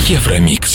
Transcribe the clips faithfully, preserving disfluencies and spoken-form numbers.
Евромикс.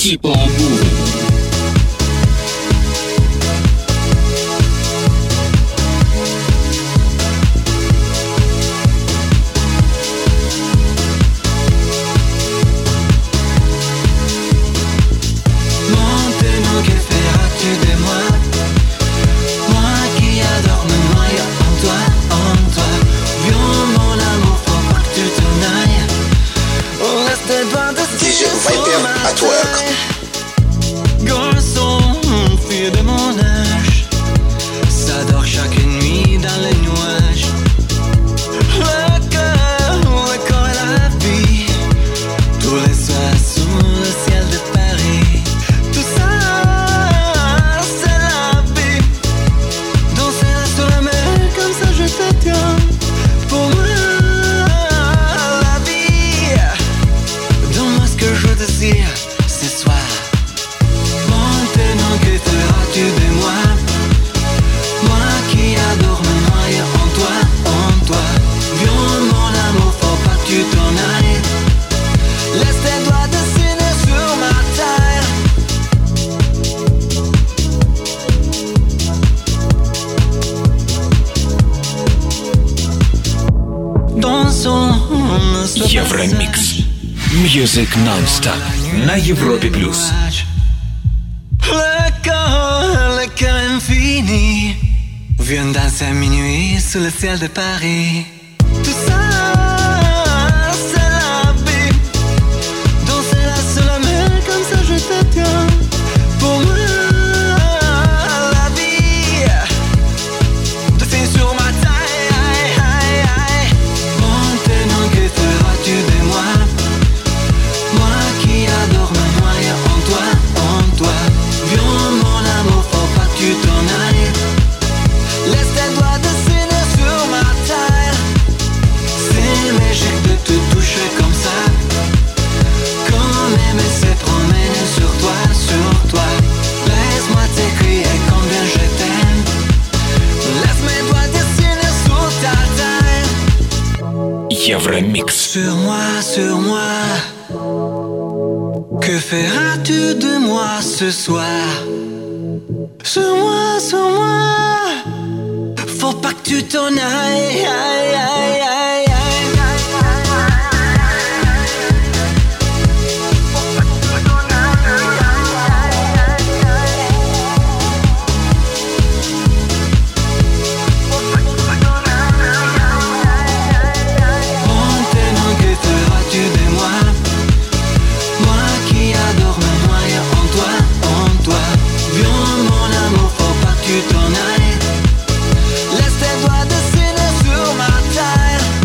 At work. Garçon, fille de mon âge, s'adore chaque nuit dans les nuages. Le cœur, le corps et la vie, tous les soirs sous le ciel de Paris. Tout ça, c'est la vie. Danser là sur la mer, comme ça je te tiens. Pour moi, la vie, donne-moi ce que je désire. Ce soir, maintenant que feras-tu de moi? Moi qui adore me noyer en toi, en toi. Viens mon amour, faut pas que tu t'en ailles. Laisse tes doigts dessiner sur ma terre. Dansons. Евромикс. Music non-stop на Европе плюс. Le corps, le cœur infini, viens danser à minuit sous le ciel de Paris. Tout ça, c'est la vie. Danser là sur la mer, comme ça je te tiens. Pour moi, la vie, te fais sur ma taille. Maintenant que feras-tu de moi? Moi qui adore me noyer en toi, en toi. Viens mon amour, faut pas que tu t'en ailles. Laisse tes doigts dessiner sur ma terre. C'est magique de te toucher comme ça. Comme aimer se promener sur toi, sur toi. Laisse-moi t'écrire combien je t'aime. Laisse mes doigts dessiner sur ta terre. Евромикс. Sur moi, sur moi. Que feras-tu de moi ce soir? Sur moi, sur moi. Faut pas que tu t'en ailles. Aïe, aïe, aïe, aïe. Maintenant que feras-tu de moi? Moi qui adore me noyer en toi, en toi. Viens mon amour, faut pas que tu t'en ailles. Laisse tes doigts dessiner sur ma terre.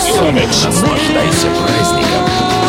Евромикс. Наслаждайся праздником.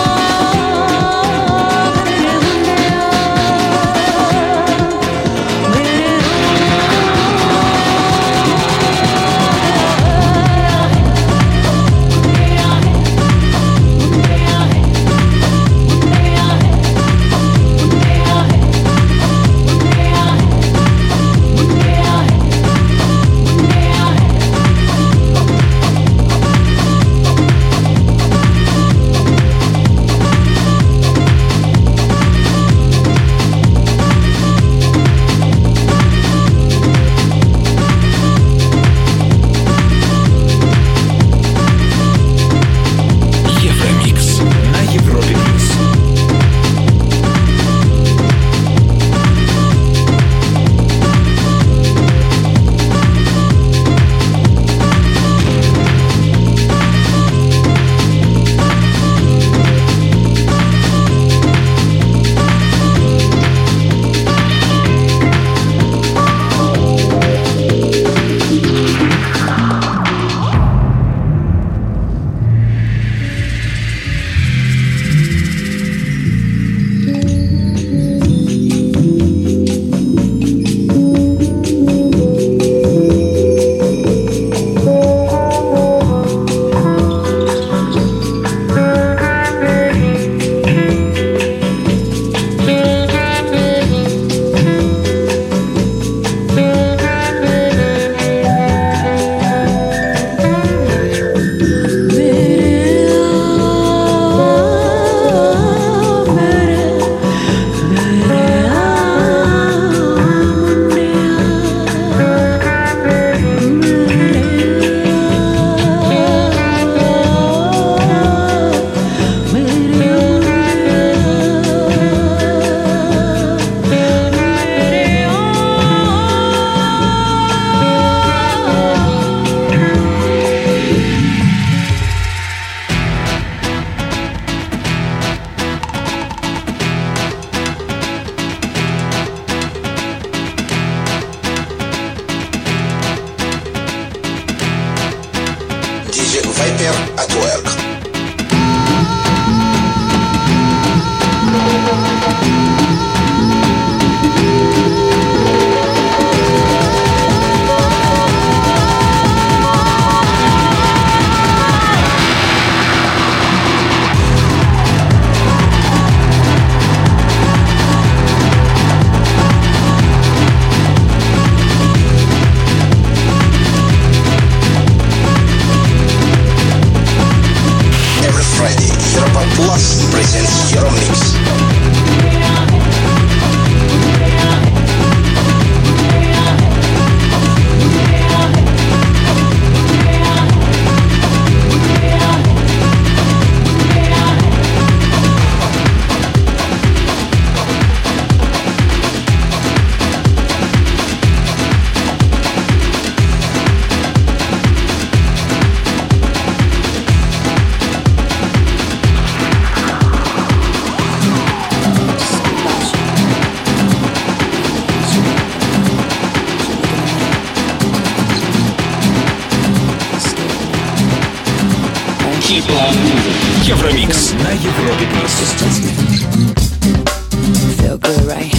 Viper at work. Plus presents Euromix. Евромикс на Европе плюс. Feel good, right?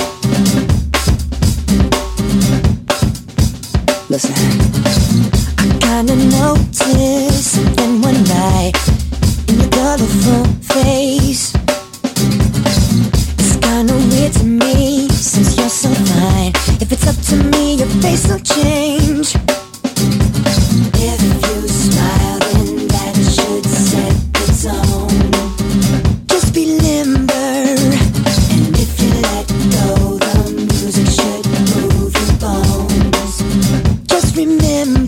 Listen, I kinda noticed something one night in your colorful face. It's kinda weird to me since you're so fine. If it's up to me, your face will change. If you smile, then that should set the tone. Just be limber, and if you let go, the music should move your bones. Just remember